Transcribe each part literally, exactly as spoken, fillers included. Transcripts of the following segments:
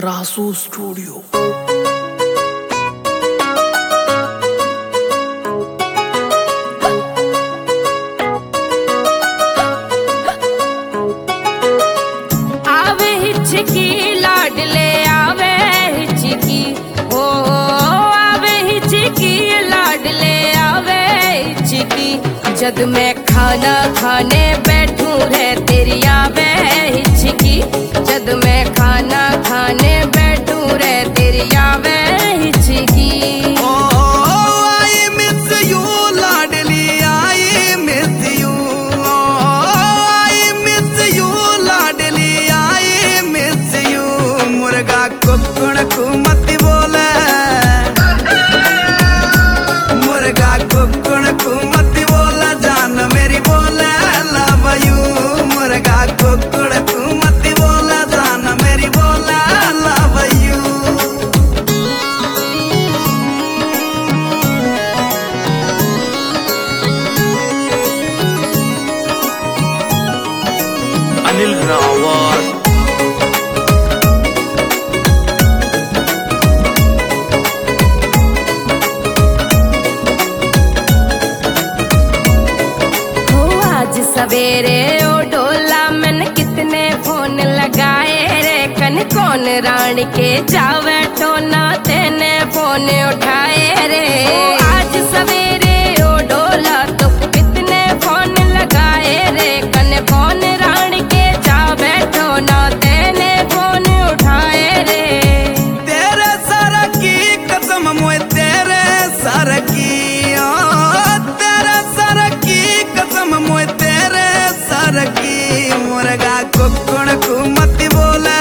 Rasu studio. आवे हिचकी लाडले आवे हिचकी ओ आवे हिचकी लाडले आवे हिचकी जद मैं खाना खाने बैठूं रे तेरी आवे हिचकी जद मैं खाना खाने बैठूं रे तेरी आवे हिचकी। मत बोले मुर्गा कुकड़ को मत बोला जान मेरी बोले लव यू मुर्गा कुकड़ को मत बोला जान मेरी बोले लव यू। अनिल रावत सवेरे ओ डोला मैंने कितने फोन लगाए रे कन कौन रानी के जावे टोना तेने फोन उठाए रे। आज सवेरे ओ डोला तो कितने फोन लगाए रे कन कौन रानी के जावे टोना तेने फोन उठाए रे। तेरे सर की कसम मुझे तेरे सर की तेरे सर की कसम मुझे की मुर्गा कुकड़ को मत बोले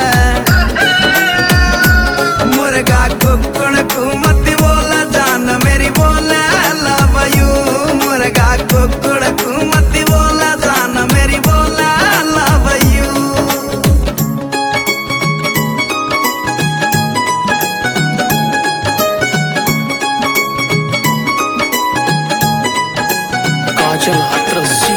मुर्गा कुकड़ को मत बोला जान मेरी बोले लव यू मुर्गा कुकड़ को मत बोला जान मेरी बोले लव यू। काजल हतरसी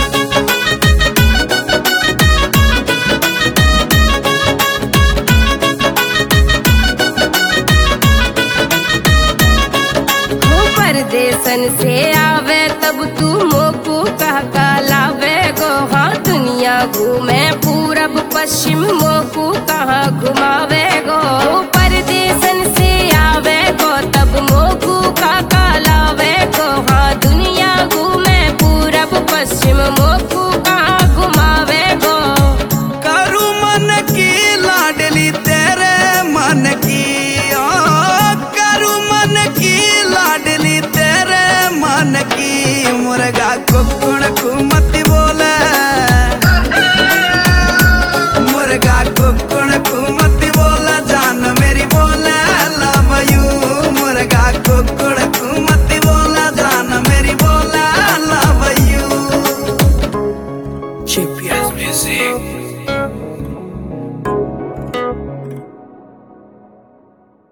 परदेसन से आवे तब तू मोकू कह का लावे गो हाँ दुनिया घूमे पूरब पश्चिम मोकू कहाँ घुमावे गो। परदेसन से आवे गो तब मोकू का का लावे गो हाँ दुनिया घूमे पूरब पश्चिम मोकू कहाँ घुमावे गो। करू मन की लाडली तेरे मन की करू मन की लाडली तेरे मन की मुर्गा कुकड़ को